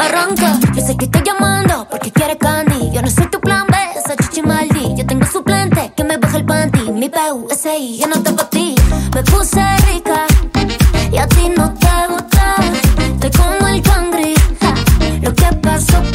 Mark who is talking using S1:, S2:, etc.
S1: arranca. Yo sé que estoy llamando porque quiere candy. Yo no soy tu plan B, esa chichi maldi. Yo tengo suplente que me baja el panty. Mi PUSI, yo no te pa' ti. Me puse rica y a ti no te gusta. Estoy como el cangri, ja. Lo que pasó